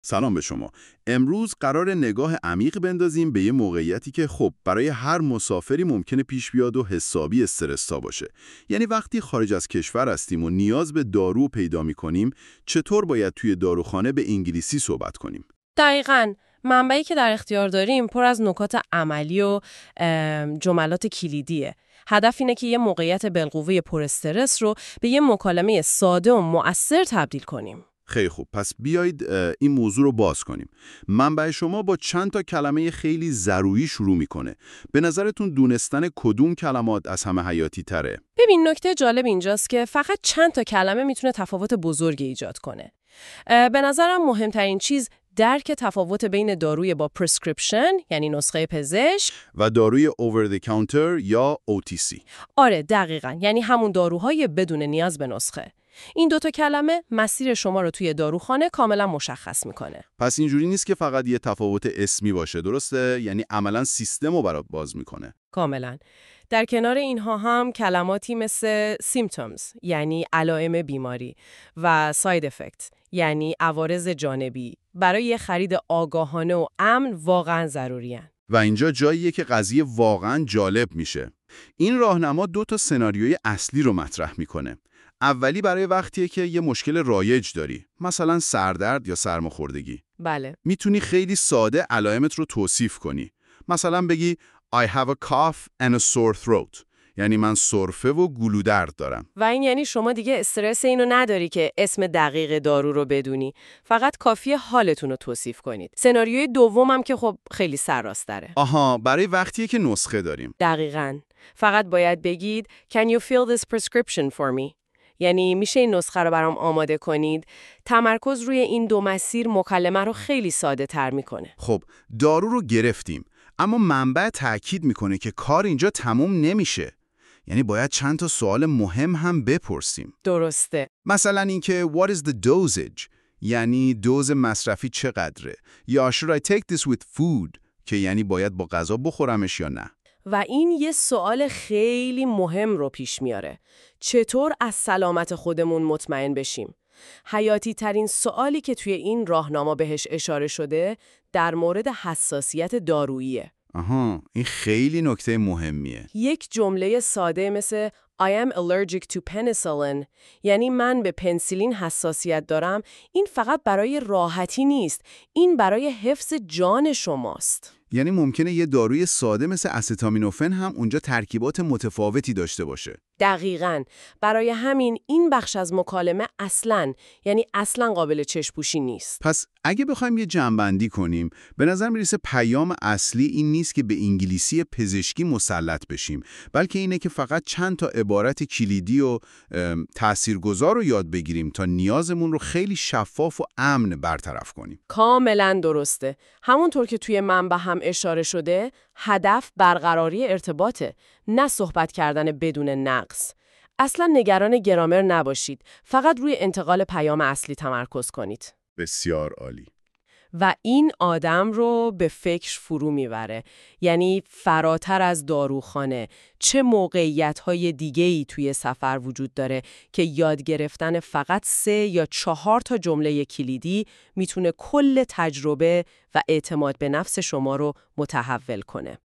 سلام به شما. امروز قرار نگاه عمیق بندازیم به یه موقعیتی که خب برای هر مسافری ممکنه پیش بیاد و حسابی استرس‌زا باشه. یعنی وقتی خارج از کشور هستیم و نیاز به دارو پیدا می‌کنیم، چطور باید توی داروخانه به انگلیسی صحبت کنیم؟ دقیقاً. منبعی که در اختیار داریم پر از نکات عملی و جملات کلیدیه. هدف اینه که یه موقعیت بالقوه پر استرس رو به یه مکالمه ساده و مؤثر تبدیل کنیم. خیلی خوب، پس بیایید این موضوع رو باز کنیم. منبع شما با چند تا کلمه خیلی ضروری شروع میکنه. به نظرتون دونستن کدوم کلمات از همه حیاتی تره؟ ببین، نکته جالب اینجاست که فقط چند تا کلمه میتونه تفاوت بزرگی ایجاد کنه. به نظرم مهمترین چیز درک تفاوت بین داروی با پرسکریپشن، یعنی نسخه پزشک، و داروی over the counter یا OTC. آره دقیقاً، یعنی همون داروهای بدون نیاز به نسخه. این دوتا کلمه مسیر شما رو توی داروخانه کاملا مشخص میکنه. پس اینجوری نیست که فقط یه تفاوت اسمی باشه، درسته؟ یعنی عملاً سیستم رو برات باز میکنه. کاملا. در کنار اینها هم کلماتی مثل symptoms، یعنی علائم بیماری، و side effect، یعنی عوارض جانبی، برای یه خرید آگاهانه و امن واقعا ضروری هن. و اینجا جاییه که قضیه واقعاً جالب میشه. این راهنما دو تا سناریوی اصلی رو مطرح میکنه. اولی برای وقتیه که یه مشکل رایج داری، مثلا سردرد یا سرماخوردگی. بله. میتونی خیلی ساده علائمت رو توصیف کنی. مثلا بگی I have a cough and a sore throat. یعنی من سرفه و گلودرد دارم. و این یعنی شما دیگه استرس اینو نداری که اسم دقیق دارو رو بدونی. فقط کافیه حالتون رو توصیف کنید. سناریوی دومم که خب خیلی سرراست‌تره. آها، برای وقتیه که نسخه داریم. دقیقاً. فقط باید بگید Can you fill this prescription for me؟ یعنی میشه این نسخه رو برام آماده کنید. تمرکز روی این دو مسیر مکالمه رو خیلی ساده تر میکنه. خب، دارو رو گرفتیم. اما منبع تأکید میکنه که کار اینجا تموم نمیشه. یعنی باید چند تا سوال مهم هم بپرسیم. درسته. مثلا اینکه What is the dosage؟ یعنی دوز مصرفی چقدره؟ یا Should I take this with food؟ که یعنی باید با غذا بخورمش یا نه؟ و این یه سوال خیلی مهم رو پیش میاره. چطور از سلامت خودمون مطمئن بشیم؟ حیاتی ترین سوالی که توی این راهنما بهش اشاره شده در مورد حساسیت داروییه. آها، این خیلی نکته مهمیه. یک جمله ساده مثل I am allergic to penicillin، یعنی من به پنسیلین حساسیت دارم، این فقط برای راحتی نیست، این برای حفظ جان شماست. یعنی ممکنه یه داروی ساده مثل استامینوفن هم اونجا ترکیبات متفاوتی داشته باشه. دقیقاً. برای همین این بخش از مکالمه اصلاً قابل چشم‌پوشی نیست. پس اگه بخوایم یه جمع‌بندی کنیم، به نظر میرسه پیام اصلی این نیست که به انگلیسی پزشکی مسلط بشیم، بلکه اینه که فقط چند تا عبارت کلیدی و تاثیرگذار رو یاد بگیریم تا نیازمون رو خیلی شفاف و امن برطرف کنیم. کاملاً درسته. همونطور که توی منبع هم اشاره شده، هدف برقراری ارتباطه، نه صحبت کردن بدون نقص. اصلا نگران گرامر نباشید، فقط روی انتقال پیام اصلی تمرکز کنید. بسیار عالی. و این آدم رو به فکر فرو میبره. یعنی فراتر از داروخانه، چه موقعیت‌های دیگه‌ای توی سفر وجود داره که یاد گرفتن فقط 3 یا 4 تا جمله کلیدی میتونه کل تجربه و اعتماد به نفس شما رو متحول کنه.